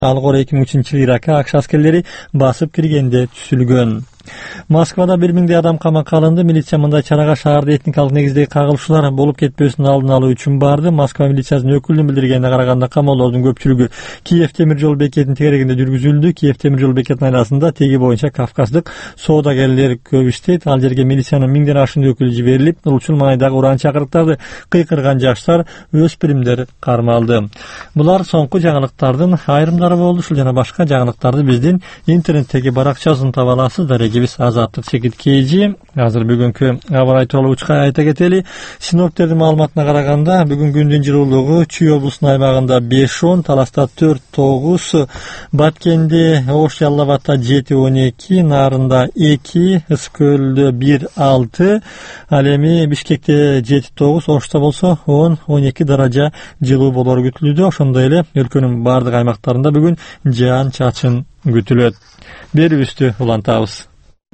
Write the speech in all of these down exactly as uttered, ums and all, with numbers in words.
Al Gore эки миң үчүнчү жылы Иракка АКШ аскерлери басып киргенде түзүлгөн. Москвада бир миңдей адам камакка алынды. Милиция мындай чарага шаарда этникалык негиздеги кагылышуулар болуп кетпесин алдын алуу үчүн барды. Москва милициясынын өкүлүнүн билдиргенине караганда камоолордун көпчүлүгү Киев темир жол бекетинин тегерегинде жүргүзүлдү. Киев темир жол бекетинин айласында теги боюнча кавказдык соодагерлер көп иштейт. Ал жерге милициянын миңден ашуун өкүлү жиберилип, ушул маайдагы уран чакырыктарды кыйкырган жаштар, өспүрүмдөр кармалды. Булар соңку жаңылыктардын айрымдары болду. Ушул жана башка жаңылыктарды биздин интернеттеги баракчасын таба аласыздар. Биз Азаттык Чекит Кейжи. Азыр бүгүнкү аба ырайы тууралуу учка айта кетели. Синоптиктердин маалыматына караганда бүгүн күндүн жылуулугу Чүй облусунун аймагында беш он, Таласта төрт тогуз, Баткенде, Ош Жалал Абадта жети он эки, Нарында эки, Ысык-Көлдө бир алты, ал эми Бишкекте жети тогуз, Ошто болсо он он эки даража жылуу болору күтүлүүдө. Ошондой эле өлкөнүн бардык аймактарында бүгүн жаан чачын күтүлөт. Берүүбүздү улантабыз.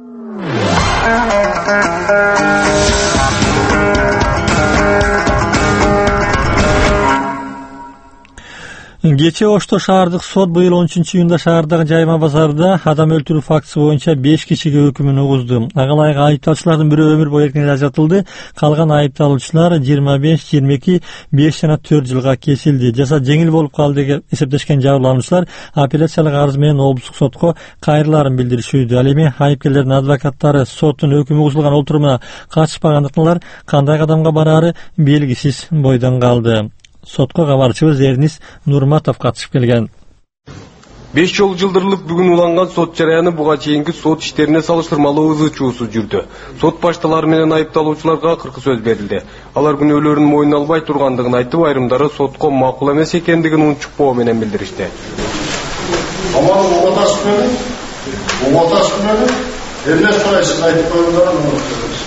Кече Ошто шаардык сот быйыл он үчүнчү июнда шаардагы жайма базарда адам өлтүрүү фактысы боюнча беш кишиге өкүмүн угузду. Ага ылайык айыпталуучулардын бирөө өмүр бою эркиндикке ажыратылды. Калган айыпталуучулар жыйырма беш, жыйырма эки, беш жана төрт жылга кесилди. Жаза жеңил болуп калды деп эсептешкен жабырлануучулар апелляциялык арыз менен облустук сотко кайрылаарын билдиришүүдө. Ал эми айыпкерлердин адвокаттары соттун өкүмү угузулган олтурумуна катышпагандыктан алар кандай кадамга бараары белгисиз бойдон калды. Сотко кабарчыбыз Эрнис Нурматов катышып келген. беш жол жылдырлык бүгүн уланган сот жараяны буга чейинки сот иштерине салыштырмалуу ызы чуусу жүрдү. Сот башталары менен айыпталуучуларга кыркы сөз берилди. Алар күнөөлөрүн мойнуна албай тургандыгын айтып, айрымдары сотко макул эмес экендигин унчукпоо менен билдиришти. Аман угаташып менен, угаташып менен эмне сурайсыз айтып койгондорун унутпаңыз.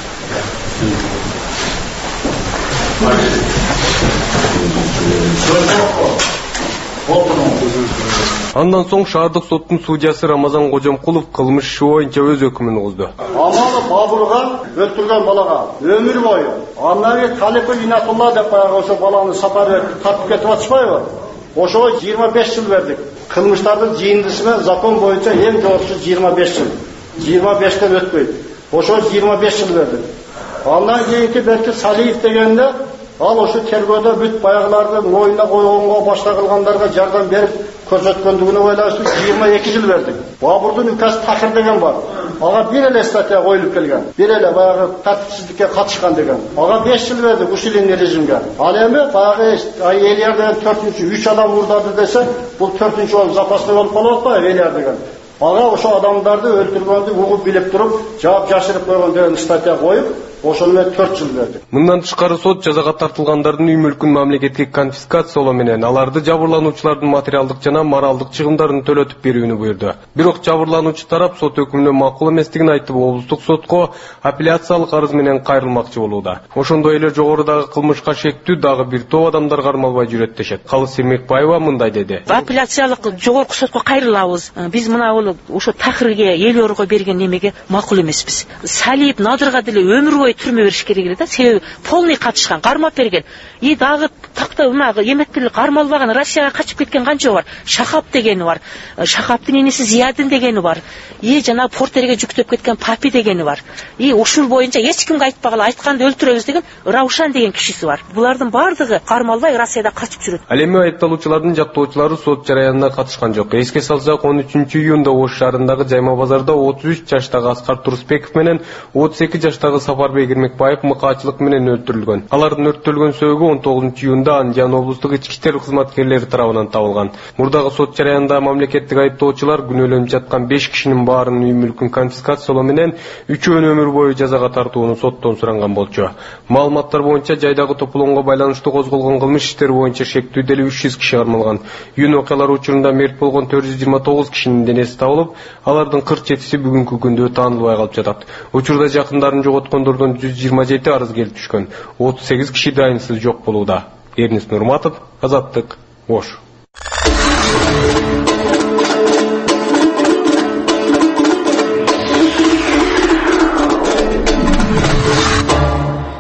Андан соң шаардык соттун судьясы Рамазан Кожомкулов кылмыш иши боюнча өз өкүмүн угузду. Амалы Бабурга өлтүргөн балага өмүр бою андан кийин Талипов Инатулла деп баягы ошо баланы сапар тартып кетип атышпайбы? Ошого жыйырма беш жыл бердик. Кылмыштардын жыйындысына закон боюнча эң жогорусу жыйырма беш жыл. жыйырма бештен өтпөйт. Ошо жыйырма беш жыл бердик. Андан кийинки Берки Салиев дегенде ал ошо тергөөдө бүт баягылардын моюнуна койгонго башка кылгандарга жардам берип көрсөткөндүгүнө ойлошуп жыйырма эки жыл бердик. Бабурдун указ Такыр деген бар. Ага бир эле статья коюлуп келген. Бир эле баягы тартипсиздикке катышкан деген. Ага беш жыл бердик ушул режимге. Ал эми баягы Элияр деген төртүнчү үч адам урдады десе, бул төртүнчү болуп запасный болуп калып атпайбы Элияр деген. Ага ошо адамдарды өлтүргөндү угуп билип туруп, жаап жашырып койгон деген статья коюп, ошону менен төрт жыл берди. Мындан тышкары сот жазага тартылгандардын үй мүлкүн мамлекетке конфискациялоо менен аларды жабырлануучулардын материалдык жана моралдык чыгымдарын төлөтүп берүүнү буйрду. Бирок жабырлануучу тарап сот өкүмүнө макул эместигин айтып, облустук сотко апелляциялык арыз менен кайрылмакчы болууда. Ошондой эле жогорудагы кылмышка шектүү дагы бир топ адамдар кармалбай жүрөт дешет. Калыс Сермекбаева мындай деди. Апелляциялык жогорку сотко кайрылабыз. Биз мына ошо Такырге, Элиорго берген немеге макул эмеспиз. Салиев, Надырга деле өмүр бою түрмө бериш керек эле да. Себеби полный катышкан, кармап берген. И дагы такта умагы эметкилик кармалбаган, Россияга качып кеткен канча бар. Шахап дегени бар. Шахаптын энеси Зиядин дегени бар. И жана портерге жүктөп кеткен Папи дегени бар. И ушул боюнча эч кимге айтпагыла, айтканды өлтүрөбүз деген Раушан деген кишиси бар. Булардын бардыгы кармалбай Россияда качып жүрөт. Ал эми айыпталуучулардын жактоочулары сот жараянына катышкан жок. Эске салсак, он үчүнчү июнда Ош шаарындагы жайма базарда отуз үч жаштагы Аскар Турусбеков менен отуз эки жаштагы Сапарбек Ирмекбаев мыкаачылык менен өлтүрүлгөн. Алардын өрттөлгөн сөөгү он тогузунчу июнда Андиан облустук ички иштер кызматкерлери тарабынан табылган. Мурдагы сот жараянында мамлекеттик айыптоочулар күнөөлөнүп жаткан беш кишинин баарынын үй мүлкүн конфискациялоо менен үчөөнү өмүр бою жазага тартууну соттон суранган болчу. Маалыматтар боюнча жайдагы тополоңго байланыштуу козголгон кылмыш иштери боюнча шектүү деле үч жүз киши кармалган. Үйүн окуялар учурунда мерт болгон төрт жүз жыйырма тогуз кишинин денеси табылып, алардын кырк жетиси бүгүнкү күндө таанылбай калып жатат. Учурда жакындарын жоготкондордон жүз жыйырма жети арыз келип түшкөн. отуз сегиз киши дайынсыз жок болууда. Эрнис Нурматов, Азаттык, Ош.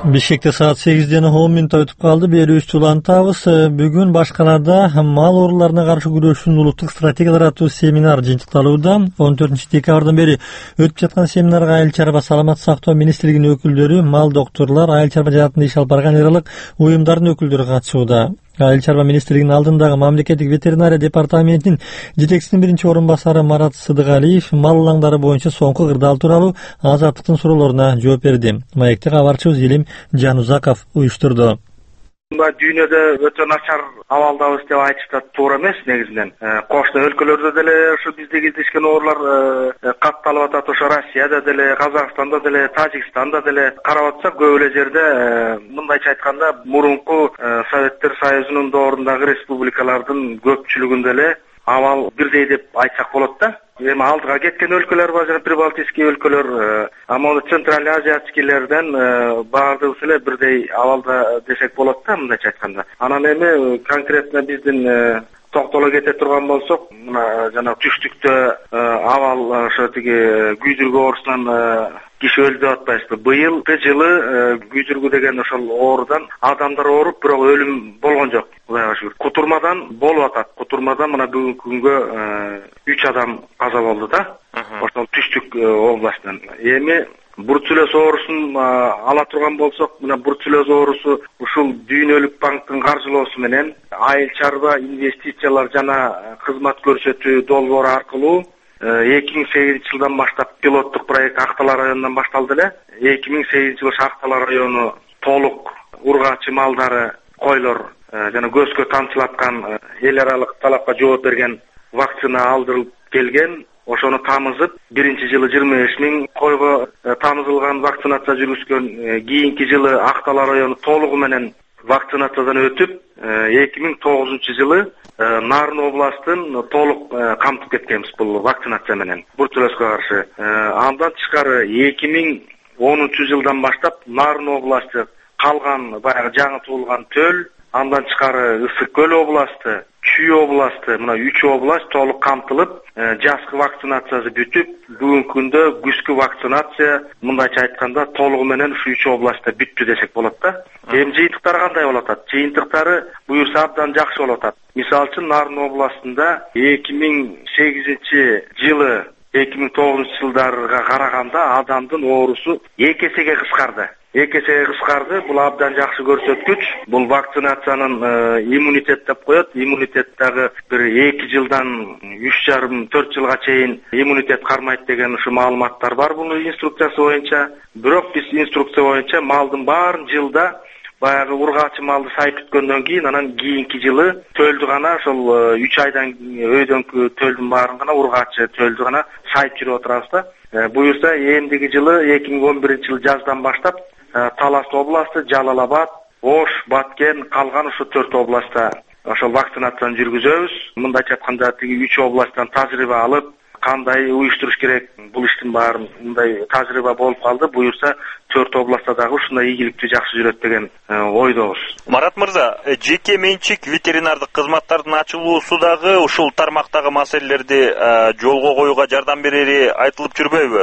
Бишкекте саат сегизден он мүнөт өтүп калды. Берүүбүздү улантабыз. Бүгүн башкалада мал ооруларына каршы күрөшүүнүн улуттук стратегиялар аттуу семинар жыйынтыкталууда. он төртүнчү декабрдан бери өтүп жаткан семинарга Айыл чарба саламаттык сактоо министрлигинин өкүлдөрү, мал доктурлар, айыл чарба жаатында иш алып барган эр алык уюмдардын өкүлдөрү катышууда. Айыл чарба министрлигинин алдындагы мамлекеттик ветеринария департаментинин жетекчисинин биринчи орун басары Марат Сыдыгалиев мал алаңдары боюнча соңку кырдаал тууралуу Азаттыктын суроолоруна жооп берди. Маекти кабарчыбыз Илим Жанузаков уюштурду. Мына дүйнөдө өтө начар абалдабыз деп айтышта туура эмес негизинен. Кошто өлкөлөрдө деле ушу бизде кездешкен оорулар катталып атат. Ошо Россияда деле, Казакстанда деле, Тажикстанда деле карап атсак, көп эле жерде мындайча айтканда мурунку Советтер Союзунун доорундагы республикалардын көпчүлүгүндө эле абал бирдей деп айтсак болот да. Эми алдыга кеткен өлкөлөр бар, жана прибалтийский өлкөлөр, а могу Центральный Азиатскийлерден баардыгыбыз эле бирдей абалда десек болот да, мындайча айтканда. Анан эми конкретно биздин токтоло кете турган болсок, мына жана түштүктө абал ошо тиги күйдүргү оорусунан киши өлдү деп атпайбызбы. Быйыл жылы күйдүргү деген ошол оорудан адамдар ооруп, бирок өлүм болгон жок. Кудайга шүгүр. Кутурмадан болуп атат. Кутурмадан мына бүгүнкү күнгө үч адам каза болду да. Ошол түштүк областынан. Эми бруцеллез оорусун ала турган болсок, мына бруцеллез оорусу ушул Дүйнөлүк банктын каржылоосу менен айыл чарба инвестициялар жана кызмат көрсөтүү долбоору аркылуу эки миң сегизинчи жылдан баштап пилоттук проект Актала районунан башталды эле. эки миң сегизинчи жылы Актала району толук ургаачы малдары, койлор жана көзгө тамчылаткан эл аралык талапка жооп берген вакцина алдырылып келген. Ошону тамызып, биринчи жылы жыйырма беш миң койго тамызылган вакцинация жүргүзгөн. Кийинки жылы Актала району толугу менен вакцинациядан өтүп, эки миң тогузунчу жылы Нарын областын толук камтып кеткенбиз бул вакцинация менен бруцеллезге каршы. Андан тышкары эки миң онунчу жылдан баштап Нарын областы, калган баягы жаңы туулган Төл, андан тышкары Ысык көл областы, Чүй областы, мына үч област толук камтылып, жазгы вакцинациясы бүтүп, бүгүнкү күндө күзгү вакцинация мындайча айтканда толугу менен ушу үч областта бүттү десек болот да. Эми жыйынтыктары кандай болуп атат? Жыйынтыктары буюрса абдан жакшы болуп атат. Мисалы үчүн Нарын областында эки миң сегизинчи жылы эки миң тогузунчу жылдарга караганда адамдын оорусу эки эсеге кыскарды. эки эсеге кыскарды. Бул абдан жакшы көрсөткүч. Бул вакцинациянын иммунитет деп коет. Иммунитет дагы бир эки жылдан үч жарым төрт жылга чейин иммунитет кармайт деген ушу маалыматтар бар бул инструкциясы боюнча. Бирок биз инструкция боюнча малдын баарын жылда баягы ургаачы малды сайып бүткөндөн кийин, анан кийинки жылы төлдү гана ошол үч айдан өйдөнкү төлдүн баарын гана ургаачы төлдү гана сайып жүрүп отурабыз да. Буюрса эмдиги жылы эки миң он биринчи жылы жаздан баштап Талас областы, Жалал-Абад, Ош, Баткен, калган ушу төрт областта ошол вакцинацияны жүргүзөбүз. Мындайча айтканда тиги үч областтан тажрыйба алып, кандай уюштуруш керек, бул иштин баарын мындай тажрыйба болуп калды. Буюрса төрт областта дагы ушундай ийгиликтүү жакшы жүрөт деген ойдобуз. Марат мырза, жеке менчик ветеринардык кызматтардын ачылуусу дагы ушул тармактагы маселелерди жолго коюуга жардам берери айтылып жүрбөйбү?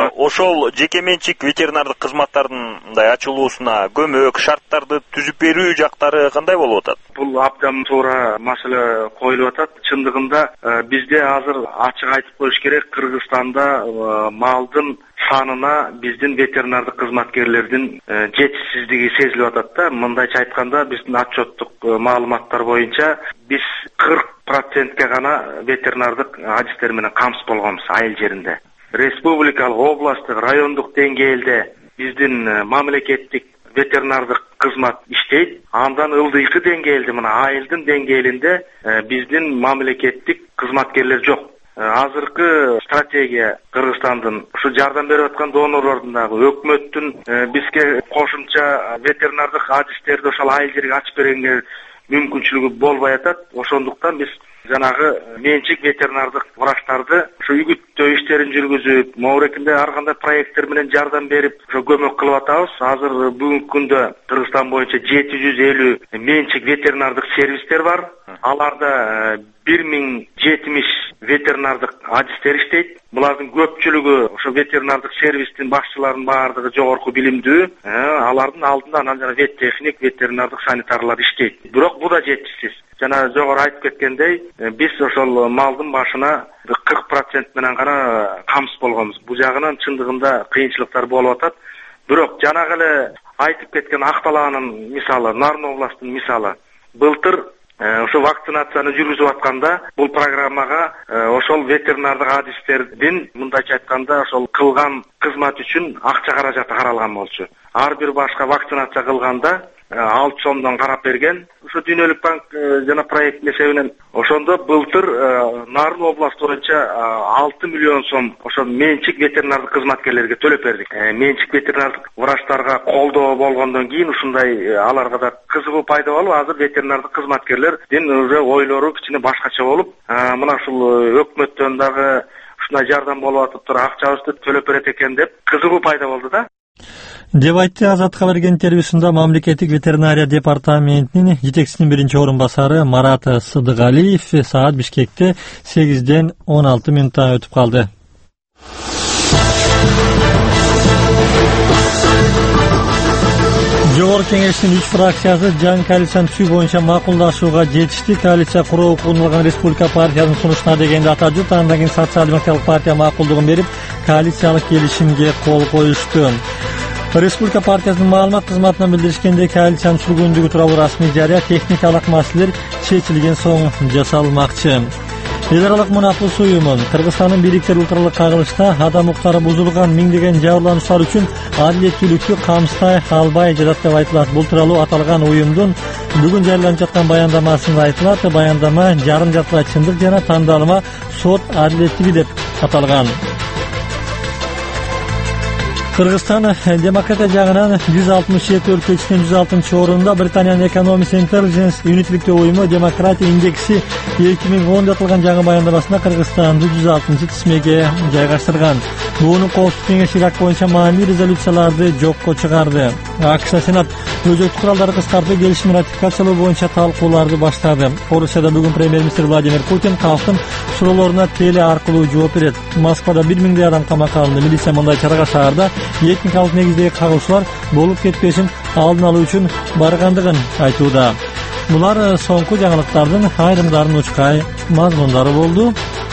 Ошол жеке менчик ветеринардык кызматтардын мындай ачылуусуна көмөк шарттарды түзүп берүү жактары кандай болуп атат? Бул абдан туура маселе коюлуп атат. Чындыгында бизде азыр ачык айтып коюш керек, Кыргызстанда малдын санына биздин ветеринардык кызматкерлердин жетишсиздиги сезилип атат да. Мындайча айтканда биздин отчеттук маалыматтар боюнча биз кырк процентке гана ветеринардык адистер менен камсыз болгонбуз айыл жеринде. Республикалык, областтык, райондук деңгээлде биздин мамлекеттик ветеринардык кызмат иштейт. Андан ылдыйкы деңгээлде, мына айылдын деңгээлинде биздин мамлекеттик кызматкерлер жок. Азыркы стратегия Кыргызстандын ушу жардам берип аткан донорлордун дагы өкмөттүн бизге кошумча ветеринардык адистерди ошол айыл жерге ачып бергенге мүмкүнчүлүгү болбой атат. Ошондуктан биз жанагы менчик ветеринардык врачтарды ушу үгүттөө иштерин жүргүзүп, моорекинде ар кандай проекттер менен жардам берип, ошо көмөк кылып атабыз. Азыр бүгүнкү күндө Кыргызстан боюнча жети жүз элүү менчик ветеринардык сервистер бар. Аларда бир миң жетимиш ветеринардык адистер иштейт. Булардын көпчүлүгү ошо ветеринардык сервистин башчыларынын баардыгы жогорку билимдүү. Алардын алдында анан жана вет техник, ветеринардык санитарлар иштейт. Бирок бу да жетишсиз. Жана жогору айтып кеткендей, биз ошол малдын башына кырк процент менен гана камсыз болгонбуз. Бул жагынан чындыгында кыйынчылыктар болуп атат. Бирок жанагы эле айтып кеткен Акталаанын мисалы, Нарын областынын мисалы. Былтыр ошо вакцинацияны жүргүзүп атканда бул программага ошол ветеринардык адистердин мындайча айтканда ошол кылган кызмат үчүн акча каражаты каралган болчу. Ар бир башка вакцинация кылганда алты сомдон карап берген. Ошо Дүйнөлүк банк жана проект эсебинен ошондо былтыр Нарын областы боюнча алты миллион сом ошо менчик ветеринардык кызматкерлерге төлөп бердик. Менчик ветеринардык врачтарга колдоо болгондон кийин ушундай аларга да кызыгуу пайда болуп, азыр ветеринардык кызматкерлердин уже ойлору кичине башкача болуп, мына ушул өкмөттөн дагы ушундай жардам болуп атып туруп акчабызды төлөп берет экен деп кызыгуу пайда болду да. Деп айтты Азатка берген интервьюсунда мамлекеттик ветеринария департаментинин жетекчисинин биринчи орун басары Марат Сыдыгалиев. Саат Бишкекте сегизден он алты минутта өтүп калды. Жогорку кеңештин үч фракциясы жаңы коалицияны түзүү боюнча макулдашууга жетишти. Коалиция куруу укугун Республика партиясынын сунушуна дегенде ата журт, андан кийин Социал-демократиялык партия макулдугун берип, коалициялык келишимге кол коюшту. Республика партиясынын маалымат кызматынан билдиришкендей, коалициянын сүргүндүгү тууралуу расмий жарыя техникалык маселелер чечилген соң жасалмакчы. Эл аралык мунапус уюмун Кыргызстандын бийликтер улуттаралык кагылышта адам укуктары бузулган миңдеген жабырлануучулар үчүн адилеттүүлүктү камсытай албай жатат деп айтылат. Бул тууралуу аталган уюмдун бүгүн жарыяланып жаткан баяндамасында айтылат. Баяндама жарым жартылай чындык жана тандалма сот адилеттиги деп аталган. Кыргызстан демократия жагынан жүз алтымыш жети өлкө ичинен жүз алтынчы орунда. Британиянын Economic Intelligence Unitlиктүү уюму демократия индекси эки миң онда атылган жаңы баяндамасында Кыргызстанды жүз алтынчы тизмеге жайгаштырган. Буунун коопсуздук кеңеши Ирак боюнча маанилүү резолюцияларды жокко чыгарды. АКШ Сенат өзөктүк куралдарды кыскартуу келишимин ратификациялоо боюнча талкууларды баштады. Орусияда бүгүн премьер-министр Владимир Путин калктын суроолоруна теле аркылуу жооп берет. Москвада бир миңдей адам камакка алынды. Милиция мындай чарага шаарда этникалык негиздеги кагылышуулар болуп кетпесин алдын алуу үчүн баргандыгын айтууда. Булар соңку жаңылыктардын айрымдарынын учкай мазмундары болду.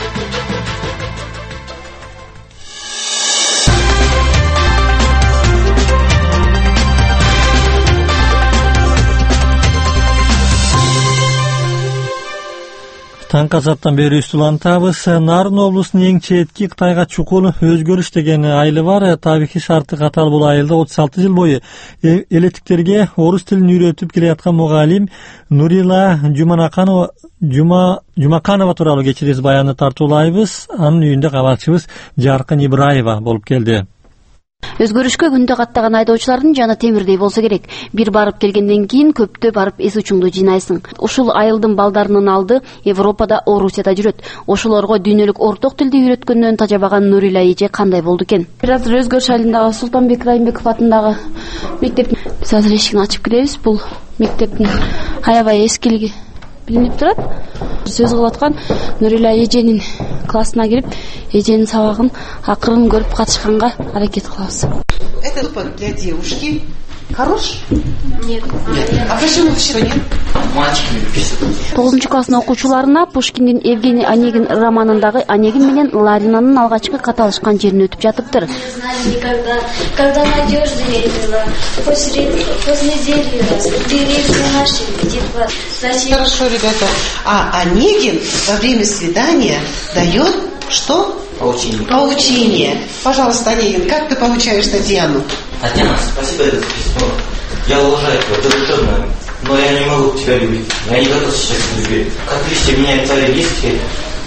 Таңка сааттан бери үстүлантабыз. Нарын облусунун эң четки Кытайга чукул өзгөрүш деген айылы бар. Табигый шарты катал бул айылда отуз алты жыл бою элеттиктерге орус тилин үйрөтүп келе аткан мугалим Нурила Жуманаканова Жума Жумаканова тууралуу кечирис баянды тартуулайбыз. Анын үйүндө кабарчыбыз Жаркын Ибраева болуп келди. Өзгөрүшкө күндө каттаган айдоочулардын жаны темирдей болсо керек. Бир барып келгенден кийин көптө барып эс учуңду жыйнайсың. Ушул айылдын балдарынын алды Европада, Орусияда жүрөт. Ошолорго дүйнөлүк орток тилди үйрөткөндөн тажабаган Нурила эже кандай болду экен? Бир азыр Өзгөрүш айылындагы Султанбек Райымбеков атындагы мектептин биз азыр эшигин ачып киребиз. Бул мектептин аябай эскилиги билинип турат. Сөз кылып аткан Нурила эженин классына кирип, эженин сабагын акырын көрүп катышканга аракет кылабыз. Это для девушки. Хорош? Нет. А почему что нет? Мальчиками пишут. тогузунчу класстын окуучуларына Пушкиндин Евгений Онегин романындагы Онегин менен Ларинанын алгачкы каталышкан жерин өтүп жатыптыр. Когда, когда надежда верила, после, после дерева, деревья наши, где плачут. Хорошо, ребята. А Онегин во время свидания дает что? Поучение. Поучение. Пожалуйста, Онегин, как ты получаешь Татьяну? Татьяна, спасибо за это письмо. Я уважаю тебя, ты душевная, но я не могу тебя любить. Я не готов сейчас к любви. Как видите, меня царь есть теперь.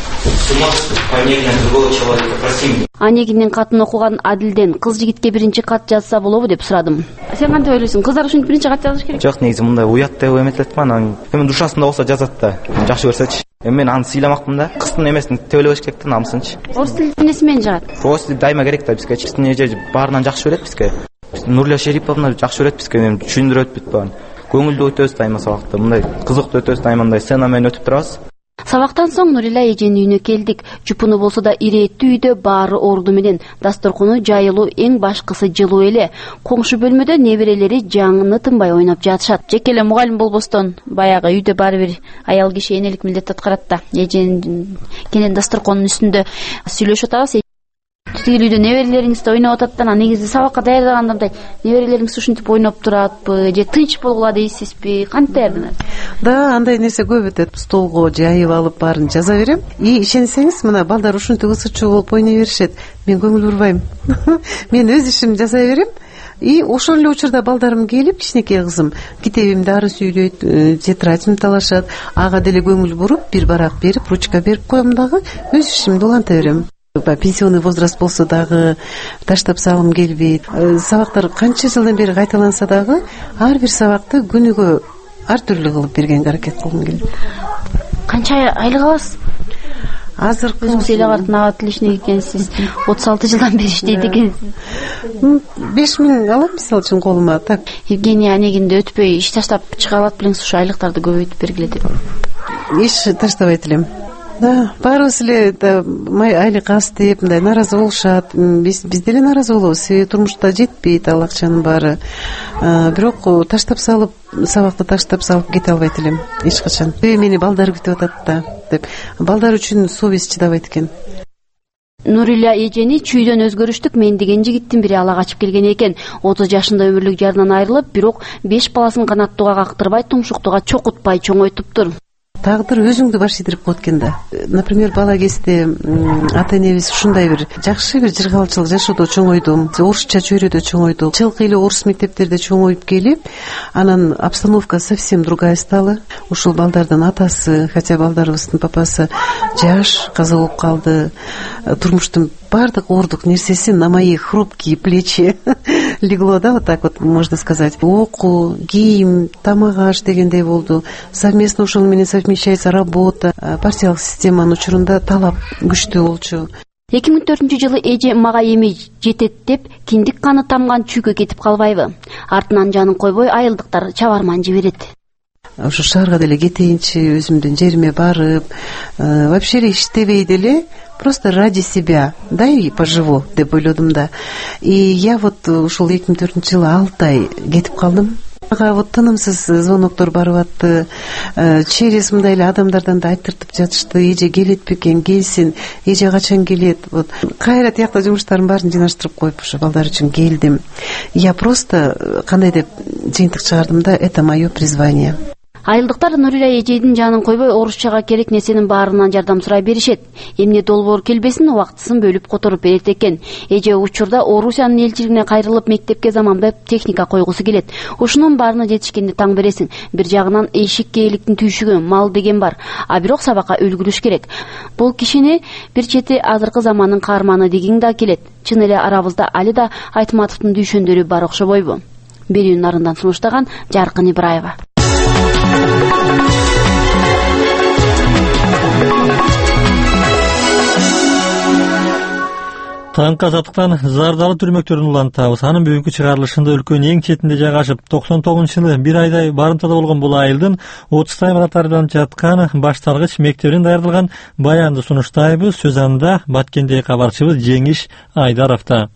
Онегиндин катын окуган Адилден кыз жигитке биринчи кат жазса болобу деп сурадым. Сен кантип ойлойсуң? Кыздар үчүн биринчи кат жазыш керек? Жок, негизи мындай уят деп эмететмин. Анан эми душасында болсо жазат да. Жакшы көрсөчү. Эми мен аны сыйламакмын да. Кыздын эмесин тебелебеш керек да, намысынчы. Орус тилин эмнеси менен жагат? Орус тили дайыма керек да бизге. Биздин эже баарынан жакшы көрөт бизге. Нурля Шериповна жакшы көрөт бизге, эми түшүндүрөт бүт баарын. Көңүлдүү өтөбүз дайыма сабакта. Мындай кызыктуу өтөбүз дайыма, мындай сцена менен өтүп турабыз. Сабактан соң Нурила эженин үйүнө келдик. Жупуну болсо да ирээттүү үйдө баары орду менен, дасторкону жайылуу, эң башкысы жылуу эле. Коңшу бөлмөдө неберелери жаңыны тынбай ойноп жатышат. Жеке эле мугалим болбостон баягы үйдө баары бир аял киши энелик милдет аткарат да. Эженин кенен дасторконун үстүндө сүйлөшүп атабыз. Тигил үйдө неберелериңизди ойноп атат да, негизи сабакка даярдаганда мындай неберелериңиз ушинтип ойноп туратпы же тынч болгула дейсизби? Кантип даярданат? Да, андай нерсе көп өтөт. Столго жайып алып баарын жаза берем. И ишенсеңиз, мына балдар ушинтип ысычуу болуп ойной беришет. Мен көңүл бурбайм. Мен өз ишимди жасай берем. И ошол эле учурда балдарым келип, кичинекей кызым китебимди ары сүйлөйт, тетрадьымды талашат. Ага деле көңүл буруп, бир барак берип, ручка берип коем дагы, өз ишимди уланта берем. Пенсионный возраст болсо дагы таштап салгым келбейт. Сабактар канча жылдан бери кайталанса дагы, ар бир сабакты күнүгө ар түрлүү кылып бергенге аракет кылгым келет. Канча айлык аласыз? Азыр өзүңүз эле бардын ага тилешник экенсиз. отуз алты жылдан бери иштейт экенсиз. беш миң алам мисалы үчүн колума. Так. Евгения Онегинди өтпөй иш таштап чыга алат белеңиз, ушу айлыктарды көбөйтүп бергиле деп. Иш таштабайт элем. Да, баарыбыз эле да айлык аз деп мындай нааразы болушат. Биз биз деле нааразы болобуз. Себеби турмушта жетпейт ал акчанын баары. Бирок таштап салып, сабакты таштап салып кете албайт элем эч качан. Мени балдар күтүп атат да деп. Балдар үчүн совесть чыдабайт экен. Нурила эжени чүйдөн өзгөрүштүк мен деген жигиттин бири ала качып келген экен. отуз жашында өмүрлүк жарынан айрылып, бирок беш баласын канаттууга кактырбай, тумшуктууга чокутпай чоңойтуптур. Тагдыр өзүңдү баш ийдирип коет экен да. Например, бала кезде ата энебиз ушундай бир жакшы бир жыргалчылык жашоодо чоңойдум. Орусча чөйрөдө чоңойдук. Чылкы эле орус мектептерде чоңоюп келип, анан обстановка совсем другая стала. Ушул балдардын атасы, хотя балдарыбыздын папасы жаш, каза болуп калды. Турмуштун бардык оордук нерсеси на мои хрупкие плечи легло, да, вот так вот можно сказать. Окуу, кийим, тамак аш дегендей болду. Совместно ошол менен совмещается работа. Партиялык системанын учурунда талап күчтүү болчу. эки миң төртүнчү жылы эже мага эми жетет деп киндик каны тамган чүйгө кетип калбайбы? Артынан жанын койбой айылдыктар чабарман жиберет. Ушу шаарга деле кетейинчи, өзүмдүн жериме барып, вообще эле иштебей деле, просто ради себя, да и поживу деп ойлодум да. И я вот ушул эки миң төртүнчү жылы алты ай кетип калдым. Ага вот тынымсыз звоноктор барып атты. Через мындай эле адамдардан да айтыртып жатышты. Эже келет бекен, келсин. Эже качан келет? Вот кайра тиякта жумуштардын баарын жыйнаштырып коюп, ушу балдар үчүн келдим. Я просто кандай деп жыйынтык чыгардым да, это мое призвание. Айылдыктар Нурила эжедин жанын койбой орусчага керек нерсенин баарынан жардам сурай беришет. Эмне долбоор келбесин убактысын бөлүп которуп берет экен. Эже учурда Орусиянын элчилигине кайрылып мектепке заманбап техника койгусу келет. Ушунун баарына жетишкенде таң бересиң. Бир жагынан эшикке эликтин түйшүгү, мал деген бар. А бирок сабакка үлгүрүш керек. Бул кишини бир чети азыркы замандын каарманы деген да келет. Чын эле арабызда али да Айтматовдун дүйшөндөрү бар окшобойбу? Берүүнүн нарындан сунуштаган Жаркын Ибраева. Таңкы азаттыктан зардалы түрмөктөрүн улантабыз. Анын бүгүнкү чыгарылышында өлкөнүн эң четинде жайгашып, токсон тогузунчу жылы бир айдай барымтада болгон бул айылдын отуздай катардан жаткан башталгыч мектебинен даярдалган баянды сунуштайбыз. Сөз анда Баткендеги кабарчыбыз Жеңиш Айдаровда.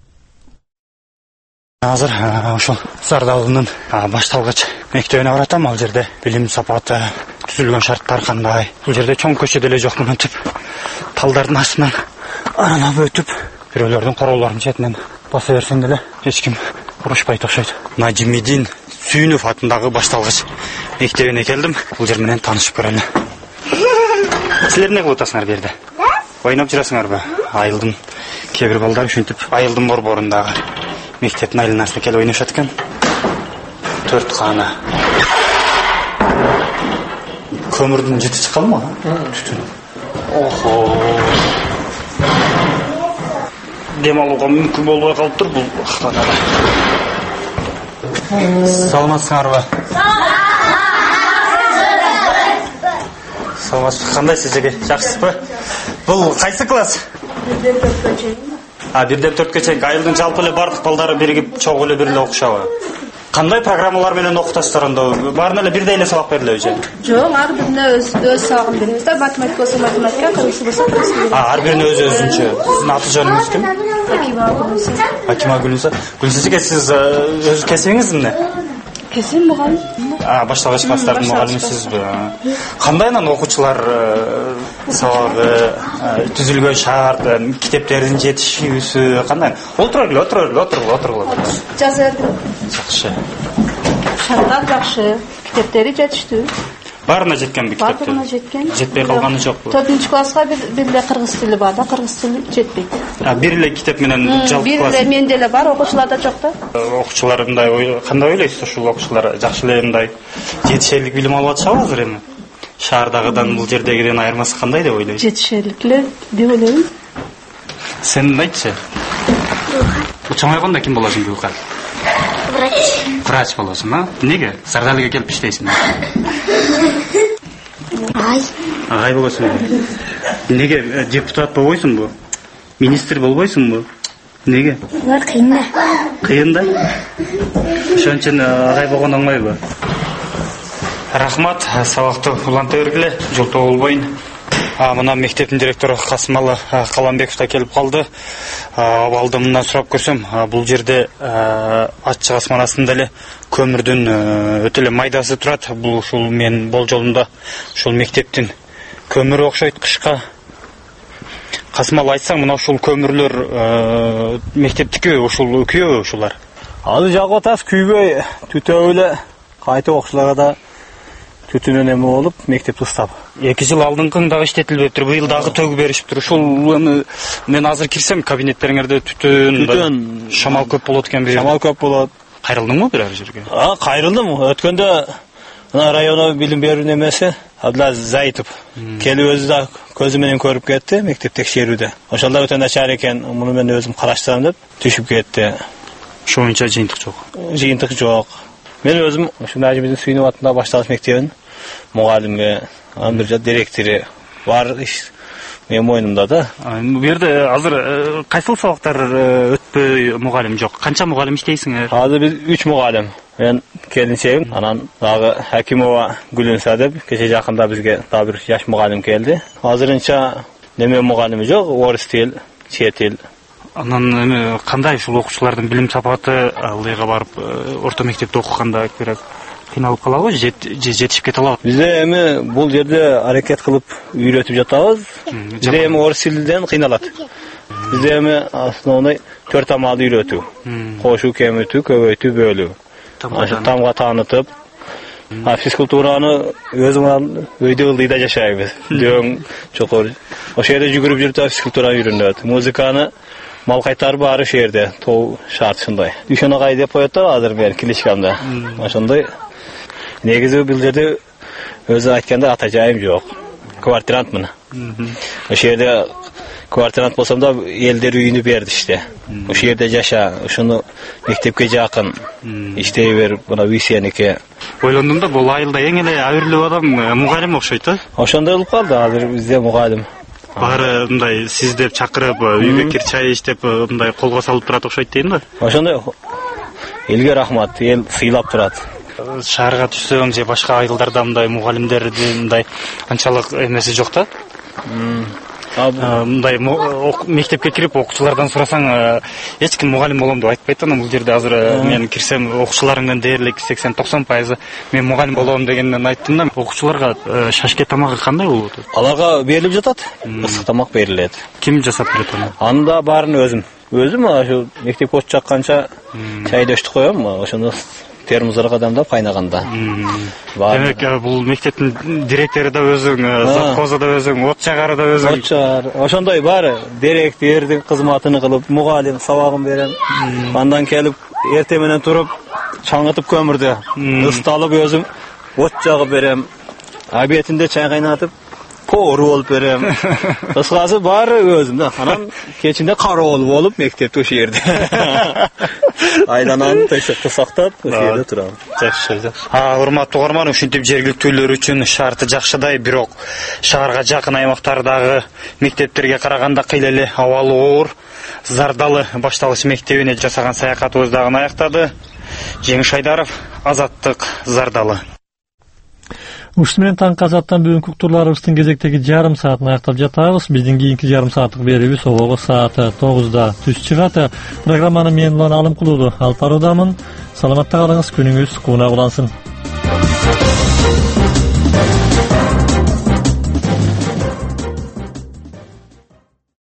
Азыр ошол Зардалынын башталгыч мектебине баратам. Ал жерде билим сапаты, түзүлгөн шарттар кандай? Бул жерде чоң көчө деле жок, мынтип талдардын астынан аралап өтүп, бирөөлөрдүн короолорунун четинен баса берсең деле эч ким урушпайт окшойт. Нажимидин Сүйүнов атындагы башталгыч мектебине келдим. Бул жер менен таанышып көрөлү. Силер эмне кылып атасыңар бу жерде? Ойноп жүрөсүңөрбү? Айылдын кээ бир балдар ушинтип айылдын борборундагы мектептин айланасына келип ойношот экен. Төрт кана. Көмүрдүн жити чыкканбы? Түтүн. Охо. Дем алууга мүмкүн болбой калыптыр бул канада. Саламатсыңарбы? Саламатсыз. Кандайсыз эже? Жакшысызбы? Бул кайсы класс? Бирден төрткө чейин. А, бирден төрткө чейин айылдын жалпы эле бардык балдары биригип чогуу эле бир эле окушабы? Кандай программалар менен окутасыздар анда? Баарына эле бирдей эле сабак берилеби же? Жок, ар бирине өз өз сабагын беребиз да. Математика болсо математика, кыргыз болсо кыргыз беребиз. А, ар бирине өз өзүнчө. Сиздин аты жөнүңүз ким? Акима Гүлнуса. Акима Гүлнуса. Гүлнуса, сиз өз кесибиңиз эмне? Кесибим мугалим. А, башталгыч класстардын мугалимисизби? Кандай анан окуучулар сабагы, түзүлгөн шарт, китептердин жетишүүсү кандай? Отуруңуз, отуруңуз, отуруңуз, отуруңуз. Жаза бердим. Жакшы. Шарттар жакшы, китептери жетиштүү. Баарына жеткенби китептер? Баарына жеткен. Жетпей калганы жокпу? төртүнчү класска бир эле кыргыз тили бар да, кыргыз тили жетпейт. А, бир эле китеп менен жалпы бир класс. эле менде эле бар, окуучуларда жок да. Окуучулар мындай кандай ойлойсуз, ушул окуучулар жакшы эле мындай жетишерлик билим алып атышабы азыр эми? Шаардагыдан бул жердегиден айырмасы кандай деп ойлойсуз? Жетишерлик эле деп ойлойм. Сен айтчы. Чоңойгондо ким болосуң Гүлкар? Врач. Врач болосуң, а? Неге? Сардалыга келип иштейсиң? Ай. Агай болосуң. Неге депутат болбойсуңбу? Министр болбойсуңбу? Неге? Булар кыйын да. Кыйын да? Ошон үчүн агай болгон оңойбу? Рахмат, сабакты уланта бергиле, жолтоо болбойн. А, мына мектептин директору Касымалы Каламбеков да келип калды. Абалды мындан сурап көрсөм, бул жерде ачык асман астында эле көмүрдүн өтө эле майдасы турат. Бул ушул мен болжолумда ушул мектептин көмүрү окшойт кышка. Касымалы, айтсаң, мына ушул көмүрлөр мектептики ушул күйөбү ушулар? Азыр жагып атабыз, күйбөй, түтөп эле кайта окуучуларга да түтүнөн эме болуп, мектепти ыстап. эки жыл алдыңкы дагы иштетилбептир, быйыл дагы төгүп беришиптир. Ушул мен азыр кирсем кабинеттериңерде түтүн, түтүн, шамал көп болот экен. Шамал көп болот. Кайрылдыңбы бир жерге? А, кайрылдым. Өткөндө мына районо билим берүү немеси Абдулазиз Заитов келип өзү да көзү менен көрүп кетти мектеп текшерүүдө. Ошолда өтө начар экен, муну мен өзүм караштырам деп түшүп кетти. Ошо боюнча жыйынтык жок. Жыйынтык жок. Мен өзүм ушу Нажибидин Сүйүнов атындагы башталгыч мектебин мугалимге, анын бир жат директору бар иш менин мойнумда да. Бу жерде азыр кайсыл сабактар өтпөй мугалим жок? Канча мугалим иштейсиңер? Азыр биз үч мугалим. Мен келинчегим, анан дагы Хакимова Гүлнуса деп кече жакында бизге дагы бир жаш мугалим келди. Азырынча неме мугалими жок, орус тил, чет тил. Анан эми кандай ушул окуучулардын билим сапаты ылдыйга барып орто мектепте окуганда керек кыйналып калабы, жетишип кете алабы? Бизде эми бул жерде аракет кылып үйрөтүп жатабыз. Бизде эми орус тилден кыйналат. Бизде эми основной төрт амалды үйрөтүү. Кошуу, кемитүү, көбөйтүү, бөлүү. Тамга таанытып, физкультураны өзүң өйдө ылдыйда жашайбыз. Дөң, чокор. Ошол жерде жүгүрүп жүрүп физкультураны үйрөнөт. Музыканы малкайтар бар ошол жерде, тоо шарт ушундай. Дүйшөнөгай деп коет да азыр мен килишкамда. Ошондой. Негизи бул жерде өзү айтканда ата жайым жок. Квартирантмын. Ошол жерде квартирант болсом да элдер үйүнү берди иште. Ошол жерде жаша, ушуну мектепке жакын иштей бер, мына үй сеники. Ойлондум да, бул айылда эң эле абырлуу адам мугалим окшойт да? Ошондой болуп калды, азыр бизде мугалим. Баары мындай сиз деп чакырып, үйгө кир чай иштеп, мындай колго салып турат окшойт дейм да? Ошондой. Элге рахмат, эл сыйлап турат. Шаарга түшсөң же башка айылдарда мындай мугалимдердин мындай анчалык эмеси жок да? Мындай мектепке кирип окуучулардан сурасаң, эч ким мугалим болом деп айтпайт. Анан бул жерде азыр мен кирсем окуучуларыңдын дээрлик сексен токсон пайызы мен мугалим болом дегенден айттым да. Окуучуларга шашке тамагы кандай болот? Аларга берилип жатат. Ысык тамак берилет. Ким жасап берет аны? Аны да баарын өзүм. Өзүм ошо мектепке очуп чакканча чайдашты коем, ошону термозорго адамдап кайнаганда. Демек, бул мектептин директору да өзүң, завхозу да өзүң, от чагары да өзүң. От чагар. Ошондой баары директордун кызматын кылып, мугалим сабагын берем. Андан келип эртең менен туруп, чаңытып көмүрдү. Ысталып өзүм от жагып берем. Обединде чай кайнатып, повар болуп берем. Кыскасы баары өзүм да. Анан кечинде кароол болуп мектепте ошол жерде. Айлананы тышыкты сактап, ошол жерде турам. Жакшы, жакшы. А, урматтуу угарман, ушинтип жергиликтүүлөр үчүн шарты жакшыдай, бирок шаарга жакын аймактардагы мектептерге караганда кыйла эле абалы оор. Зардалы башталгыч мектебине жасаган саякатыбыз дагы аяктады. Жеңиш Айдаров, Азаттык, Зардалы. Ушуну менен таңкы азаттан бүгүнкү уктурларыбыздын кезектеги жарым саатын аяктап жатабыз. Биздин кийинки жарым сааттык берүүбүз обого саат тогузда түз чыгат. Программаны мен Улан Алымкулуу алып баруудамын. Саламатта калыңыз, күнүңүз кууна улансын.